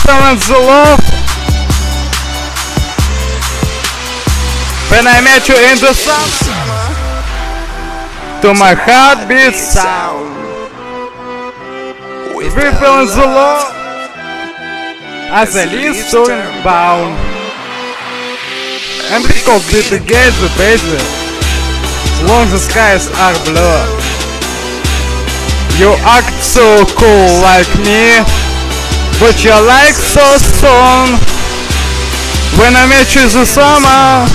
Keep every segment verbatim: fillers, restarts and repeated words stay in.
feeling the love when I met you in the summer. To my heartbeat sound, we feeling the love as a leaf touring bound. And because we together, baby, long the skies are blue. You act so cool like me, but you like so soon. When I met you in the summer,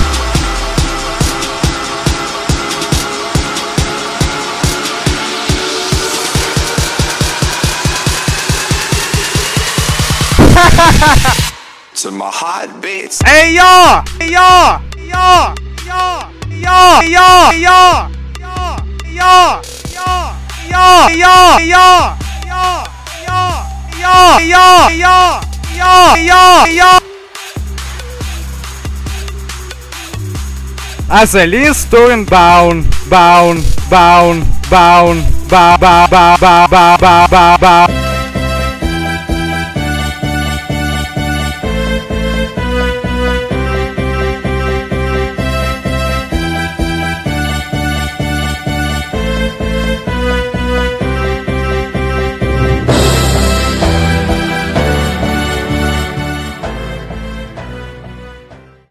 to my heartbeats. hey yo, hey yo, yo, yo, yo, yo, yo, yo, yo, yo, yo, yo, yo, yo, yo, yo, yo, yo, yo. As a leaf touring bound, bound, bound, bound, bound, bound, bound, bound, bound, bound, bound.